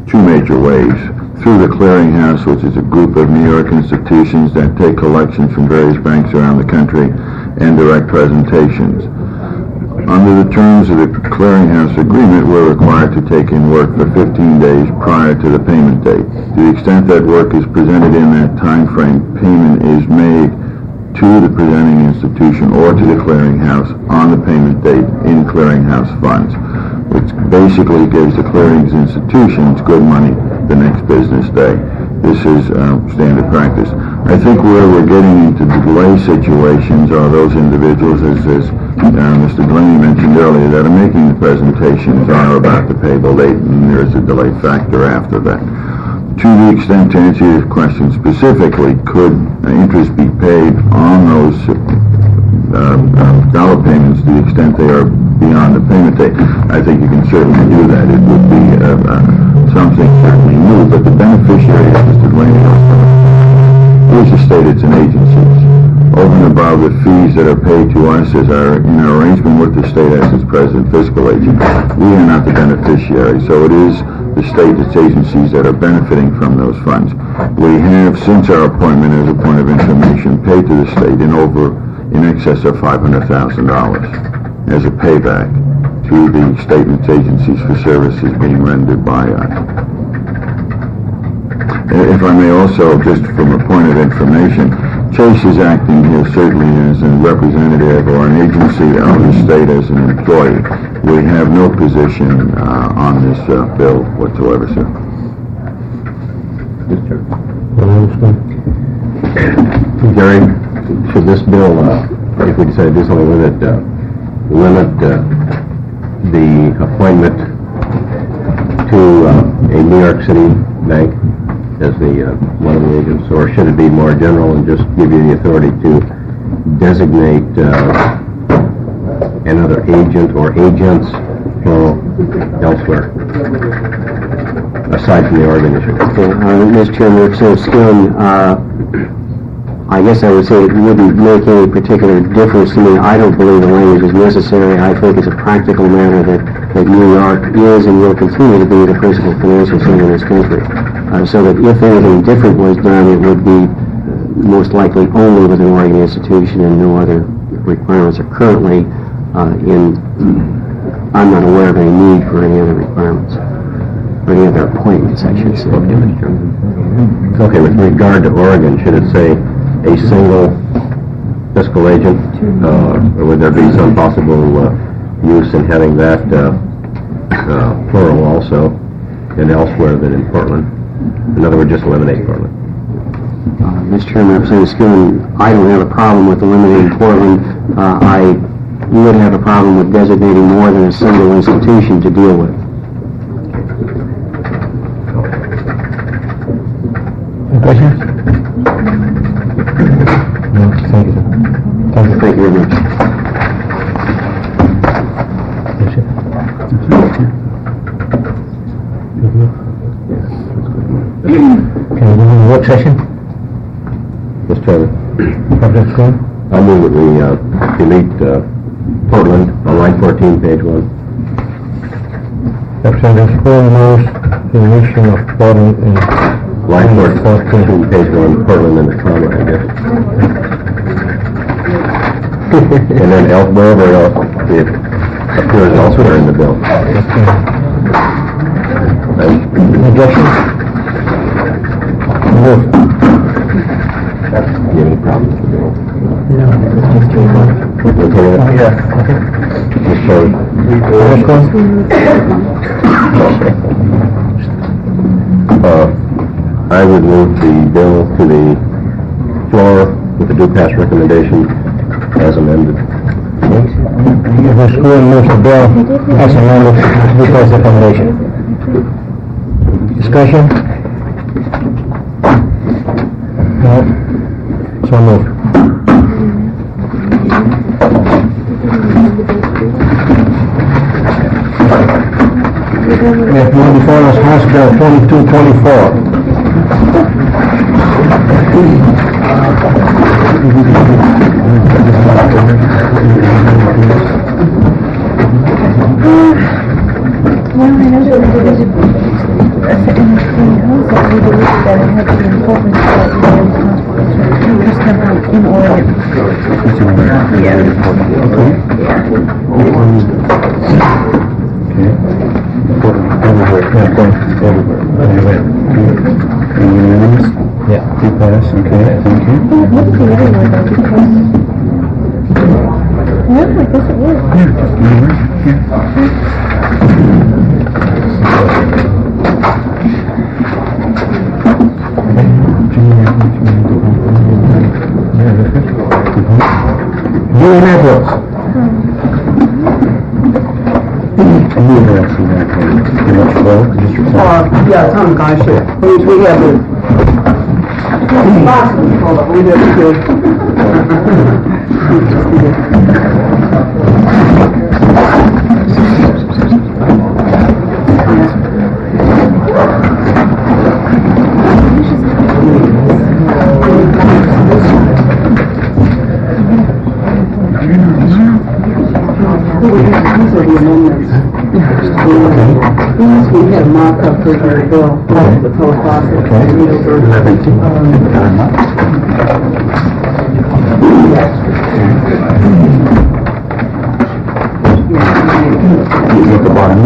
two major ways. Through the Clearinghouse, which is a group of New York institutions that take collections from various banks around the country and direct presentations. Under the terms of the Clearinghouse agreement, we're required to take in work for 15 days prior to the payment date. To the extent that work is presented in that time frame, payment is made to the presenting institution or to the Clearinghouse on the payment date in Clearinghouse funds, which basically gives the clearings institutions good money the next business day. This is standard practice. I think where we're getting into delay situations are those individuals, as Mr. Delaney mentioned earlier, that are making the presentations on or about the payable date, and there's a delay factor after that. To the extent, to answer your question specifically, could interest be paid on those dollar payments to the extent they are beyond the payment date? I think you can certainly do that. It would be something certainly new, but the beneficiary, as Mr. Delaney is the state, it's an agency. Over and above the fees that are paid to us as in our arrangement with the state as its president fiscal agent, we are not the beneficiary, so it is the state, its agencies that are benefiting from those funds. We have, since our appointment as a point of information, paid to the state in excess of $500,000 as a payback to the state and its agencies for services being rendered by us. If I may also, just from a point of information, Chase is acting here certainly as a representative or an agency of the state as an employee. We have no position on this bill whatsoever, sir. Gary, should this bill, if we decide to do something with it, limit the appointment to a New York City bank as one of the agents, or should it be more general and just give you the authority to designate another agent or agents elsewhere, aside from the Oregon issue? Okay, Mr. Chairman, so Skillen, I guess I would say it wouldn't make any particular difference to me. I don't believe the language is necessary. I think it's a practical matter that New York is and will continue to be the principal financial center in this country. So that if anything different was done, it would be most likely only with an Oregon institution and no other requirements are currently I'm not aware of any need for any other requirements, or any other appointments, I should say. Okay, with regard to Oregon, should it say a single fiscal agent, or would there be some possible use in having that plural also, and elsewhere than in Portland? In other words, just eliminate Portland. Mr. Chairman, Representative Skillen, I don't have a problem with eliminating Portland. I would have a problem with designating more than a single institution to deal with. Any questions? No, thank you, sir. Thank you. Thank you very much. Can we go in the work session? Mr. Chairman, Representative Skillen? I move that we delete Portland on line 14, page 1. Representative Skillen moves the deletion of Portland in Line 14, page 1, Portland and the comma, I guess. And then wherever else it appears elsewhere in the bill. Objection? Move. Do you have any problems with the bill? No. Okay with it? Yeah. Okay. I would move the bill to the floor with the due pass recommendation as amended. The school moves the bill as amended with due pass recommendation. Discussion? No. So moved. We have one before us, House Bill 2224. we believe that it had to be incorporated in Oregon. Yeah. Yeah, two pass, okay, thank you. It would be everywhere though, because... Yeah, I guess it would. Julie Nichols. Yeah, Tom Gaisha. We have the boxes full of, we have These are the amendments. We had a mock-up for the bill, the post office. At the bottom.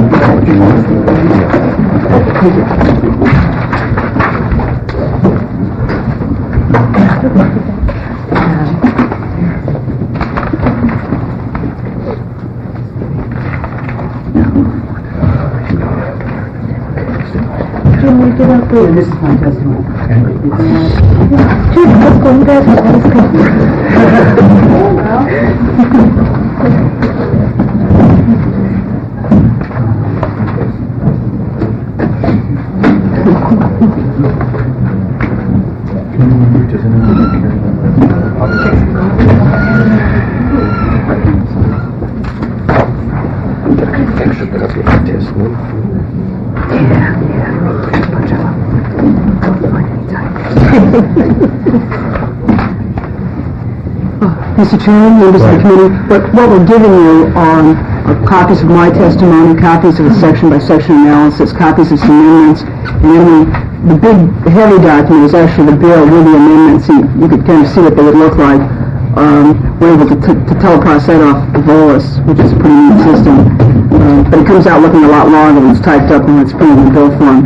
And this is my testimony. Sure, let's go, you guys, let's go. Mr. Chairman, members of the committee, what we're giving you are copies of my testimony, copies of a section-by-section analysis, copies of some amendments, and then the big, heavy document is actually the bill with the amendments, and you could kind of see what they would look like. We're able to teleprocess that off the Volus, which is a pretty neat system, but it comes out looking a lot longer when it's typed up and when it's printed in bill form.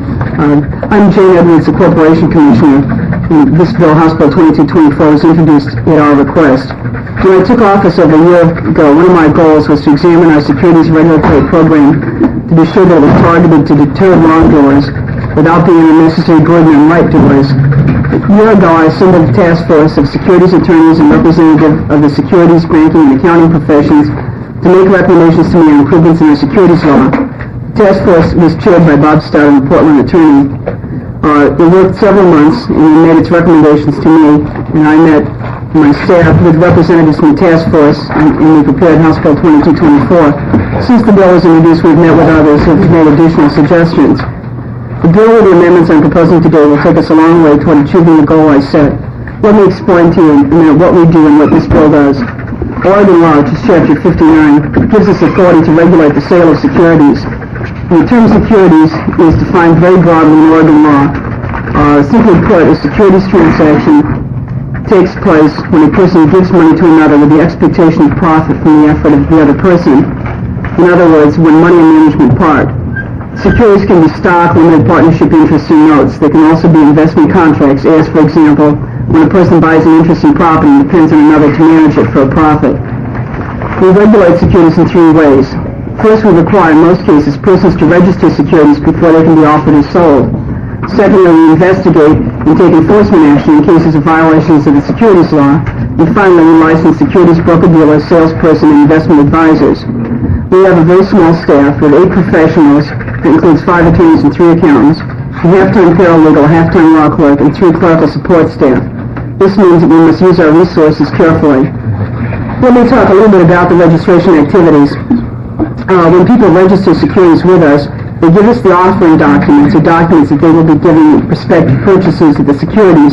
I'm Jane Edwards, the Corporation Commissioner. This bill, House Bill 2224, was introduced at our request. When I took office over a year ago, one of my goals was to examine our securities regulatory program to be sure that it was targeted to deter wrongdoers without being an unnecessary burden on right doers. A year ago, I assembled a task force of securities attorneys and representatives of the securities, banking, and accounting professions to make recommendations to me on improvements in our securities law. The task force was chaired by Bob Stout, a Portland attorney. It worked several months and it made its recommendations to me, and I met my staff with representatives from the task force and we prepared House Bill 2224. Since the bill was introduced, we've met with others who have made additional suggestions. The bill with the amendments I'm proposing today will take us a long way toward achieving the goal I set. Let me explain to you in a minute what we do and what this bill does. Oregon law, which is Chapter 59, gives us authority to regulate the sale of securities. The term securities is defined very broadly in Oregon law. Simply put, a securities transaction takes place when a person gives money to another with the expectation of profit from the effort of the other person. In other words, when money and management part. Securities can be stock, limited partnership interests, and notes. They can also be investment contracts, as, for example, when a person buys an interest in property and depends on another to manage it for a profit. We regulate securities in three ways. First, we require, in most cases, persons to register securities before they can be offered or sold. Secondly, we investigate and take enforcement action in cases of violations of the securities law. And finally, we license securities broker-dealers, salesperson, and investment advisors. We have a very small staff with 8 professionals that includes 5 attorneys and 3 accountants, a half-time paralegal, a half-time law clerk, and 3 clerical support staff. This means that we must use our resources carefully. Let me talk a little bit about the registration activities. When people register securities with us, they give us the offering documents, or documents that they will be giving prospective purchasers of the securities.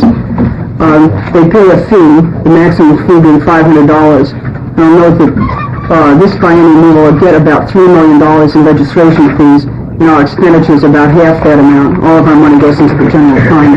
They pay a fee, the maximum fee being $500. I'll note that this biennium we will get about $3 million in registration fees, and our expenditures about half that amount. All of our money goes into the general fund.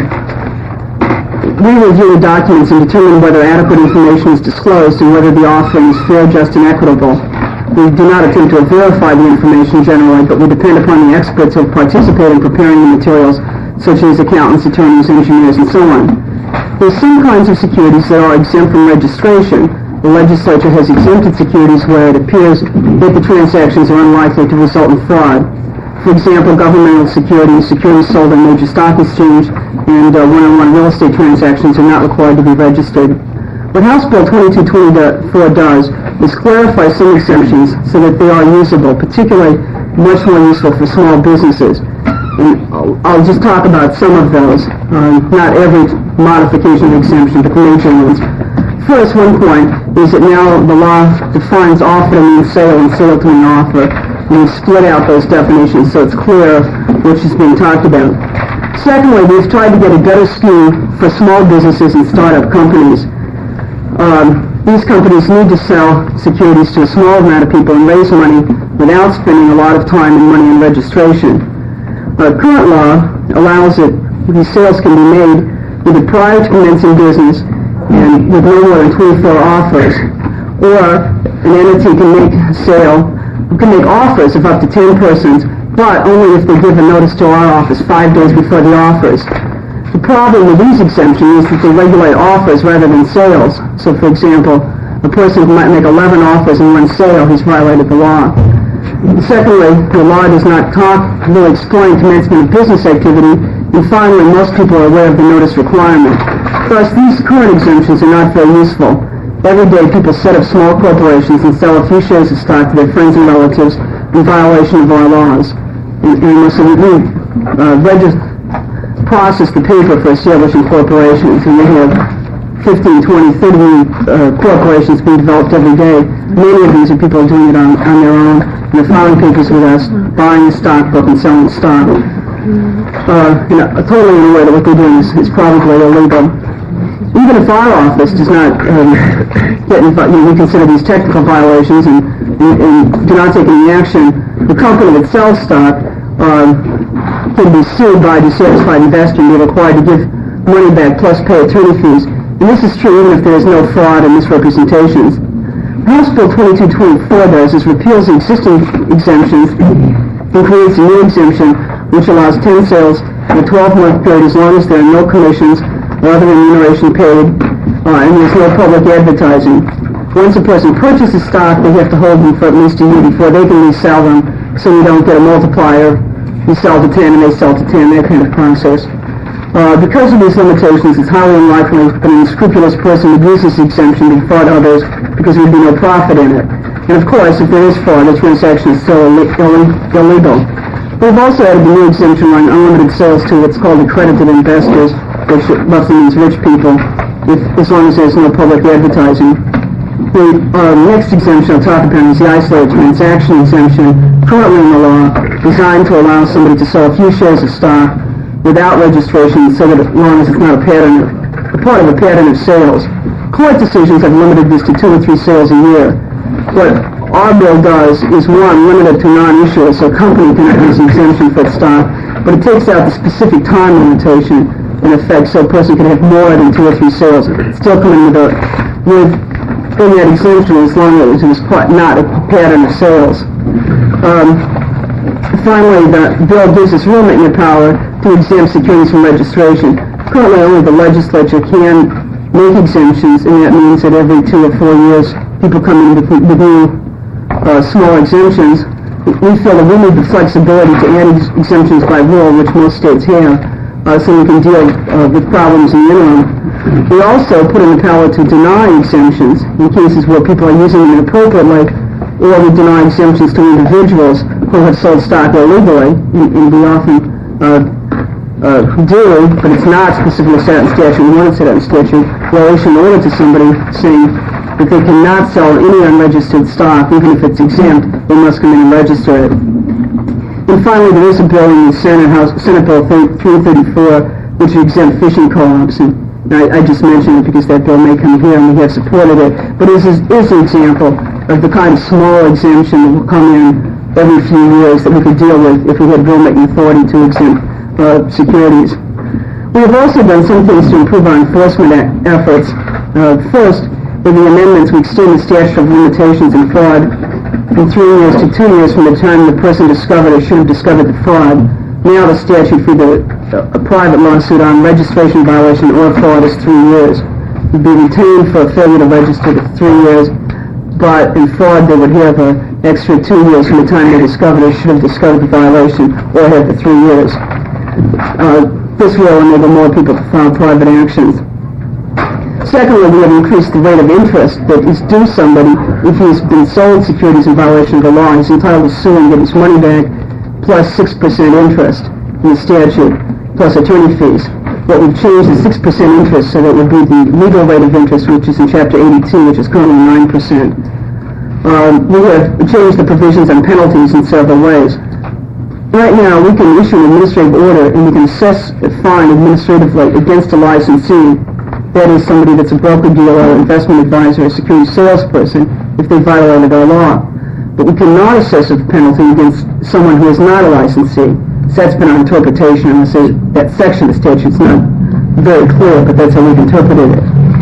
We review the documents and determine whether adequate information is disclosed and whether the offering is fair, just, and equitable. We do not attempt to verify the information generally, but we depend upon the experts who participate in preparing the materials, such as accountants, attorneys, engineers, and so on. There are some kinds of securities that are exempt from registration. The legislature has exempted securities where it appears that the transactions are unlikely to result in fraud. For example, governmental securities, securities sold on major stock exchange, and one-on-one real estate transactions are not required to be registered. What House Bill 2224 does is clarify some exemptions so that they are usable, particularly much more useful for small businesses. And I'll just talk about some of those, not every modification of exemption, but the major ones. First, one point is that now the law defines offer to mean sale and sale to mean offer. And we've split out those definitions so it's clear which is being talked about. Secondly, we've tried to get a better scheme for small businesses and startup companies. These companies need to sell securities to a small amount of people and raise money without spending a lot of time and money in registration. Current law allows that these sales can be made either prior to commencing business and with no more than 24 offers, or an entity can make a sale, can make offers of up to 10 persons, but only if they give a notice to our office 5 days before the offers. The problem with these exemptions is that they regulate offers rather than sales. So, for example, a person might make 11 offers in one sale, he's violated the law. Secondly, the law does not really explain commencement of business activity. And finally, most people are aware of the notice requirement. Thus, these current exemptions are not very useful. Every day, people set up small corporations and sell a few shares of stock to their friends and relatives in violation of our laws. And so we process the paper for establishing corporations, and we have 15, 20, 30 corporations being developed every day. Many of these are people doing it on their own, and they're filing papers with us, buying the stock book and selling the stock. Totally unaware that what they're doing is probably illegal. Even if our office does not get involved, we consider these technical violations and do not take any action, the company that sells stock can be sued by a dissatisfied investor and be required to give money back plus pay attorney fees. And this is true even if there is no fraud and misrepresentations. House Bill 2224 does is repeals the existing exemptions and creates a new exemption which allows 10 sales in a 12-month period as long as there are no commissions or other remuneration paid and there's no public advertising. Once a person purchases stock, they have to hold them for at least a year before they can resell them, so you don't get a multiplier. You sell to 10 and they sell to 10, that kind of process. Because of these limitations, it's highly unlikely that an unscrupulous person would use this exemption to defraud others because there would be no profit in it. And of course, if there is fraud, the transaction is still illegal. We've also added the new exemption on unlimited sales to what's called accredited investors, which roughly means rich people, as long as there's no public advertising. The next exemption I'll talk about is the isolated transaction exemption, currently in the law, designed to allow somebody to sell a few shares of stock without registration, so that as long as it's not a part of a pattern of sales. Court decisions have limited this to 2 or 3 sales a year. What our bill does is, one, limit it to non-issuers, so a company cannot use an exemption for its stock, but it takes out the specific time limitation in effect, so a person can have more than 2 or 3 sales. Still come in in that exemption as long as it was not a pattern of sales. Finally, the bill gives us rulemaking power to exempt securities from registration. Currently, only the legislature can make exemptions, and that means that every 2 or 4 years, people come in with new small exemptions. We feel that we need the flexibility to add exemptions by rule, which most states have, so we can deal with problems in the interim. We also put in the power to deny exemptions in cases where people are using them inappropriately, or we deny exemptions to individuals who have sold stock illegally, and we often do, but it's not specifically set in statute. We want to set it in statute. We'll issue an order to somebody saying that they cannot sell any unregistered stock, even if it's exempt, they must come in and register it. And finally, there is a bill in the Senate Bill 334, which exempt fishing co-ops. And I just mentioned it because that bill may come here, and we have supported it. But it is an example of the kind of small exemption that will come in every few years that we could deal with if we had rulemaking authority to exempt securities. We have also done some things to improve our enforcement efforts. First, with the amendments, we extend the statute of limitations in fraud from 3 years to 2 years from the time the person discovered or should have discovered the fraud. Now the statute for a private lawsuit on registration violation or fraud is 3 years. Would be retained for a failure to register to 3 years, but in fraud they would have an extra 2 years from the time they discovered or should have discovered the violation or have the 3 years. This will enable more people to file private actions. Secondly, we have increased the rate of interest that is due somebody if he's been sold securities in violation of the law. He's entitled to sue and get his money back, plus 6% interest in the statute, plus attorney fees. What we've changed is 6% interest, so that would be the legal rate of interest, which is in Chapter 82, which is currently 9%. We have changed the provisions on penalties in several ways. Right now, we can issue an administrative order and we can assess a fine administratively against a licensee. That is somebody that's a broker-dealer, investment advisor, or security salesperson if they violated our law. But we cannot assess a penalty against someone who is not a licensee. So that's been our interpretation, and I say that section of the statute's not very clear, but that's how we've interpreted it.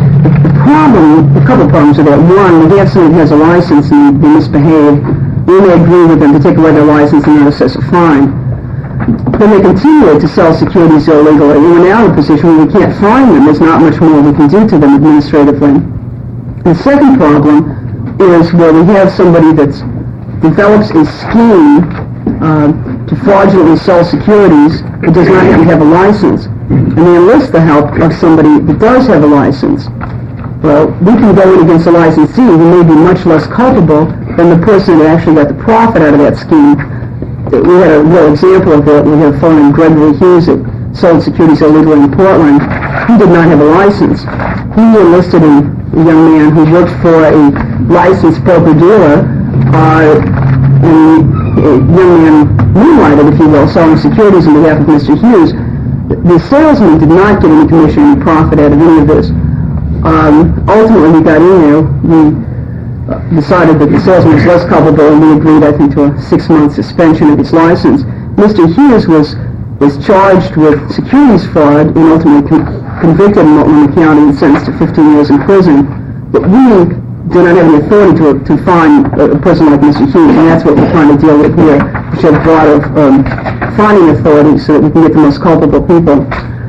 A couple of problems with that. One, if somebody has a license and they misbehave, we may agree with them to take away their license and not assess a fine. When they continue to sell securities illegally, we're now in a position where we can't fine them. There's not much more we can do to them administratively. The second problem is where we have somebody that develops a scheme to fraudulently sell securities but does not have a license, and they enlist the help of somebody that does have a license. Well, we can go in against a licensee who may be much less culpable than the person that actually got the profit out of that scheme. We had a real example of that. We had a fellow named Gregory Hughes that sold securities illegally in Portland. He did not have a license. He enlisted a young man who worked for a licensed broker-dealer, and a young man moonlighted, if you will, selling securities on behalf of Mr. Hughes. The salesman did not get any commission or profit out of any of this. Ultimately, we got in there. We decided that the salesman was less culpable, and we agreed, I think, to a 6-month suspension of his license. Mr. Hughes was charged with securities fraud and ultimately convicted in Multnomah County and sentenced to 15 years in prison. But we do not have any authority to fine a person like Mr. Hughes, and that's what we're trying to deal with here. We should have broader fining authority so that we can get the most culpable people.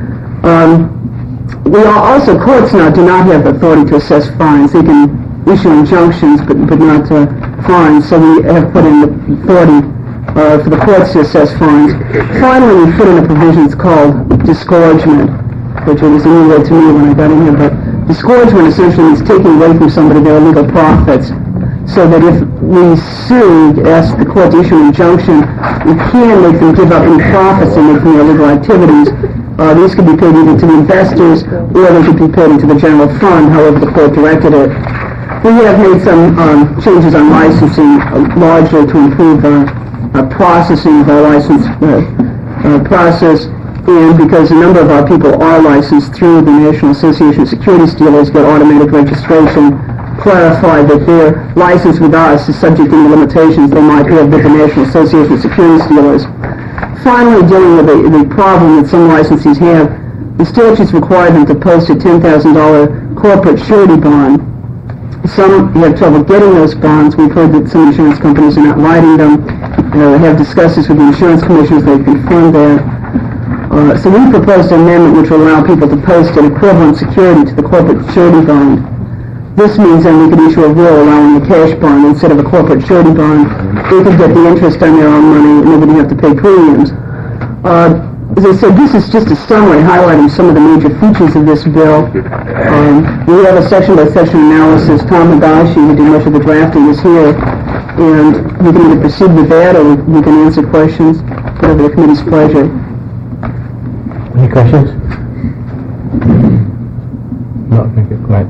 Courts now do not have authority to assess fines. They can issue injunctions, but not fines. So we have put in the authority for the courts to assess fines. Finally, we put in a provision it's called disgorgement, which was a new word to me when I got in here. But disgorgement essentially means taking away from somebody their illegal profits, so that if we ask the court to issue an injunction, we can make them give up any profits they make from their illegal activities. These could be paid either to the investors or they could be paid into the general fund, however the court directed it. We have made some changes on licensing, largely to improve processing of our license process, and because a number of our people are licensed through the National Association of Securities Dealers, get automatic registration, clarify that their license with us is subject to the limitations they might have with the National Association of Securities Dealers. Finally, dealing with the problem that some licensees have, the statutes require them to post a $10,000 corporate surety bond. Some have trouble getting those bonds. We've heard that some insurance companies are not writing them. They have discussed this with the insurance commissioners. They've confirmed that. So we proposed an amendment which will allow people to post an equivalent security to the corporate surety bond. This means then we could issue a rule allowing a cash bond instead of a corporate surety bond. They could get the interest on their own money and they wouldn't have to pay premiums. As I said, this is just a summary highlighting some of the major features of this bill. We have a section-by-section analysis. Tom Higashi, who did much of the drafting, is here. And we can either proceed with that or we can answer questions, whatever the committee's pleasure. Any questions? No, thank you. Go ahead.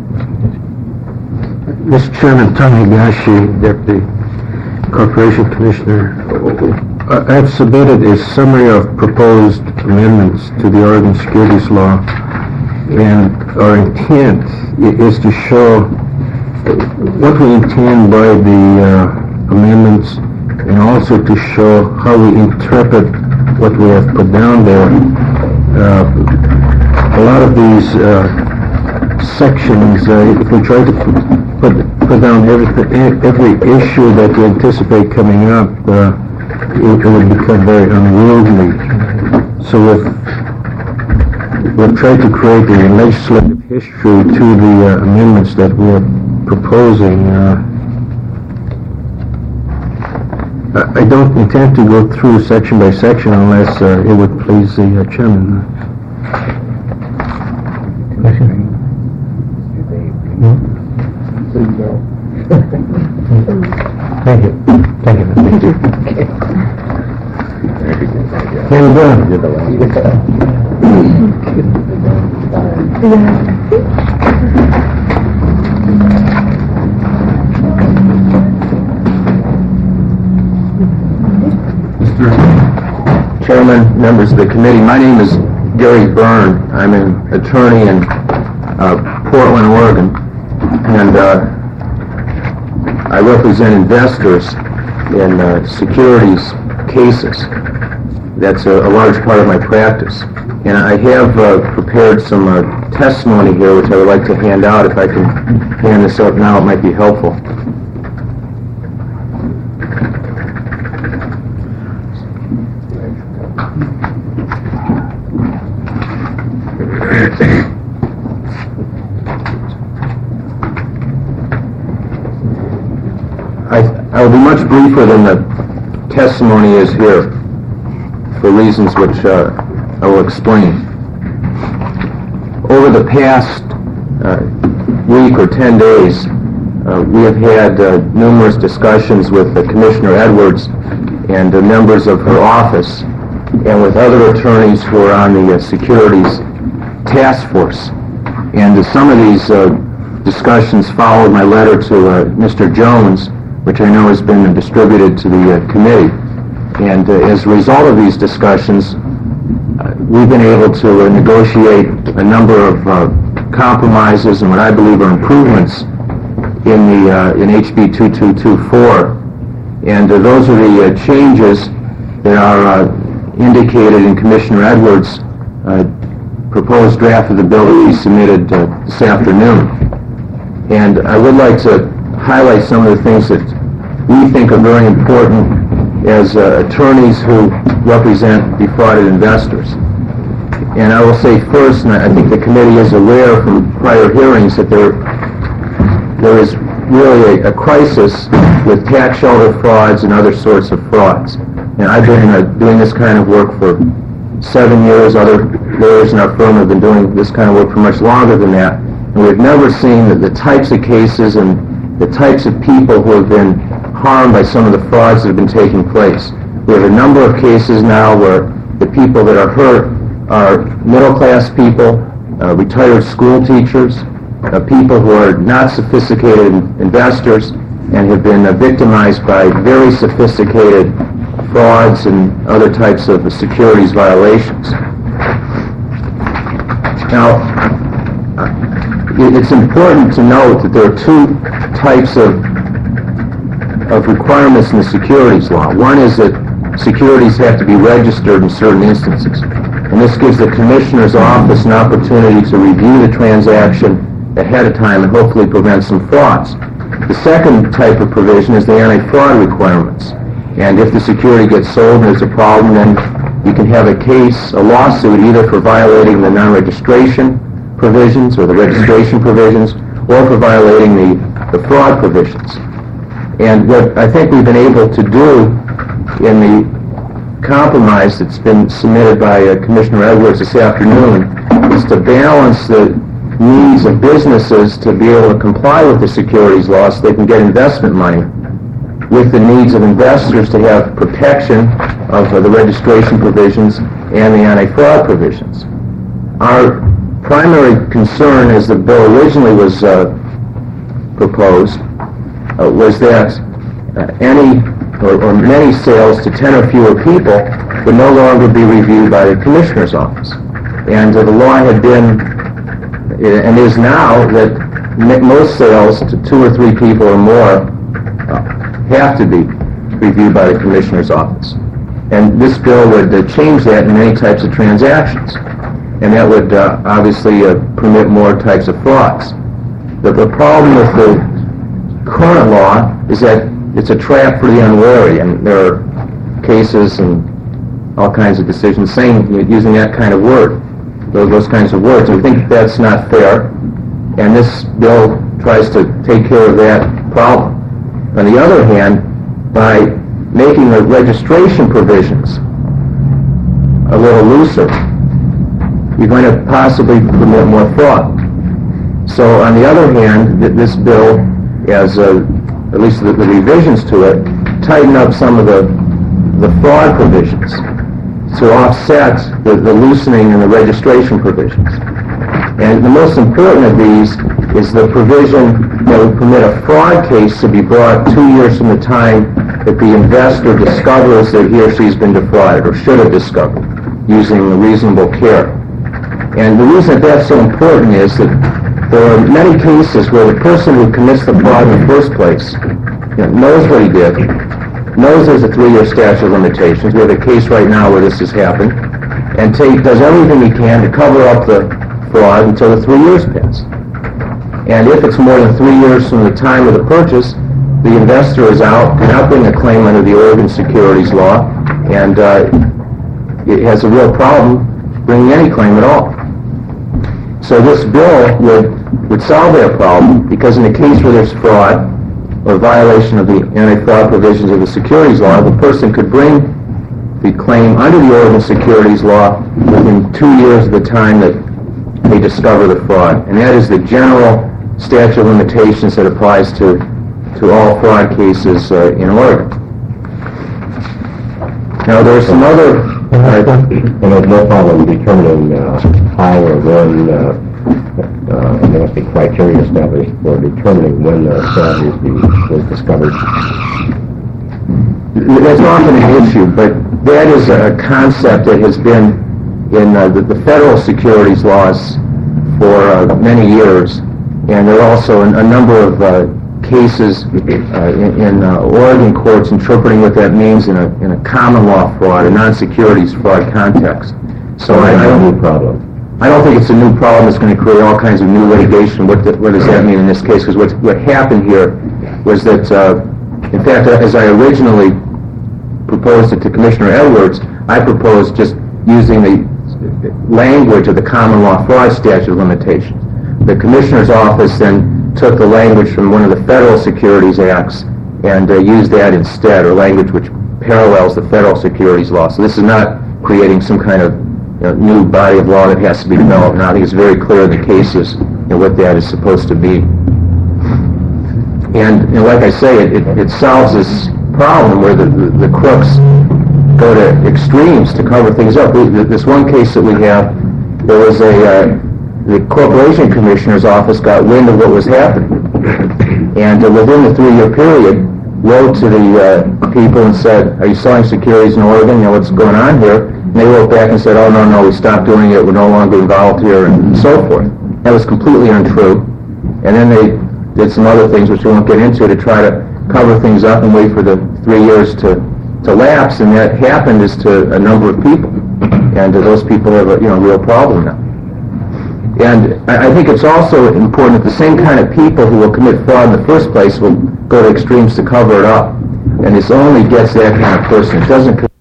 Mr. Chairman, Tom Higashi, Deputy Corporation Commissioner. I've submitted a summary of proposed amendments to the Oregon Securities Law, and our intent is to show what we intend by the amendments and also to show how we interpret what we have put down there. A lot of these sections, if we try to put down every issue that we anticipate coming up, it would become very unwieldy. So we've tried to create a legislative history to the amendments that we are proposing. I don't intend to go through section by section unless it would please the chairman. Thank you. Thank you. Thank you. Very Mr. Chairman, members of the committee, my name is Gary Byrne. I'm an attorney in Portland, Oregon, and I represent investors in securities cases. That's a large part of my practice. And I have prepared some testimony here, which I would like to hand out. If I can hand this up now, it might be helpful. I will be much briefer than the testimony is here, for reasons which I will explain. Over the past week or 10 days, we have had numerous discussions with Commissioner Edwards and members of her office, and with other attorneys who are on the securities task force. And some of these discussions followed my letter to Mr. Jones, which I know has been distributed to the committee. And as a result of these discussions, we've been able to negotiate a number of compromises and what I believe are improvements in HB 2224. And those are the changes that are indicated in Commissioner Edwards' proposed draft of the bill that he submitted this afternoon. And I would like to highlight some of the things that we think are very important as attorneys who represent defrauded investors. And I will say first, and I think the committee is aware from prior hearings, that there is really a crisis with tax shelter frauds and other sorts of frauds. And I've been doing this kind of work for 7 years. Other lawyers in our firm have been doing this kind of work for much longer than that. And we've never seen the types of cases and the types of people who have been harmed by some of the frauds that have been taking place. We have a number of cases now where the people that are hurt are middle-class people, retired school teachers, people who are not sophisticated investors and have been victimized by very sophisticated frauds and other types of securities violations. Now, it's important to note that there are two types of requirements in the securities law. One is that securities have to be registered in certain instances, and this gives the Commissioner's office an opportunity to review the transaction ahead of time and hopefully prevent some frauds. The second type of provision is the anti-fraud requirements, and if the security gets sold and there's a problem, then you can have a case, a lawsuit, either for violating the non-registration provisions or the registration provisions, or for violating the fraud provisions. And what I think we've been able to do in the compromise that's been submitted by Commissioner Edwards this afternoon is to balance the needs of businesses to be able to comply with the securities law so they can get investment money, with the needs of investors to have protection of the registration provisions and the anti-fraud provisions. Our primary concern, as the bill originally was proposed, was that any or many sales to 10 or fewer people would no longer be reviewed by the Commissioner's office. And the law had been, and is now, that most sales to 2 or 3 people or more have to be. reviewed by the Commissioner's office. And this bill would change that in many types of transactions. And that would obviously permit more types of frauds. The problem with the current law is that it's a trap for the unwary, and there are cases and all kinds of decisions using that kind of word, those kinds of words. We think that's not fair, and this bill tries to take care of that problem. On the other hand, by making the registration provisions a little looser, you're going to possibly permit more fraud. So on the other hand, this bill, as at least the revisions to it, tighten up some of the fraud provisions to offset the loosening in the registration provisions. And the most important of these is the provision that would permit a fraud case to be brought 2 years from the time that the investor discovers that he or she has been defrauded, or should have discovered, using reasonable care. And the reason that that's so important is that there are many cases where the person who commits the fraud in the first place knows what he did, knows there's a 3-year statute of limitations. We have a case right now where this has happened, and does everything he can to cover up the fraud until the 3 years pass. And if it's more than 3 years from the time of the purchase, the investor is out, cannot bring a claim under the Oregon securities law, and it has a real problem bringing any claim at all. So this bill would solve that problem, because in the case where there's fraud or violation of the anti-fraud provisions of the securities law, the person could bring the claim under the Oregon securities law within 2 years of the time that they discover the fraud. And that is the general statute of limitations that applies to all fraud cases in Oregon. Now there's some other... and there's no problem determining how or when, and there must be criteria established for determining when the fraud was discovered. That's often an issue, but that is a concept that has been in the federal securities laws for many years, and there are also a number of cases in Oregon courts interpreting what that means in a common law fraud, a non-securities fraud context. So I don't think it's a new problem that's going to create all kinds of new litigation. What does that mean in this case? Because what happened here was that, in fact, as I originally proposed it to Commissioner Edwards, I proposed just using the language of the common law fraud statute of limitations. The Commissioner's office then took the language from one of the federal securities acts and used that instead, or language which parallels the federal securities law. So this is not creating some kind of new body of law that has to be developed now. I think it's very clear in the cases what that is supposed to be. And like I say, it solves this problem where the crooks go to extremes to cover things up. This one case that we have, there was the Corporation Commissioner's office got wind of what was happening, and within the 3-year period wrote to the people and said, "Are you selling securities in Oregon? What's going on here?" And they wrote back and said, "Oh, no, we stopped doing it. We're no longer involved here," and so forth. That was completely untrue. And then they did some other things which we won't get into to try to cover things up and wait for the 3 years to lapse, and that happened is to a number of people, and those people have a real problem now. And I think it's also important that the same kind of people who will commit fraud in the first place will go to extremes to cover it up, and this only gets that kind of person. It doesn't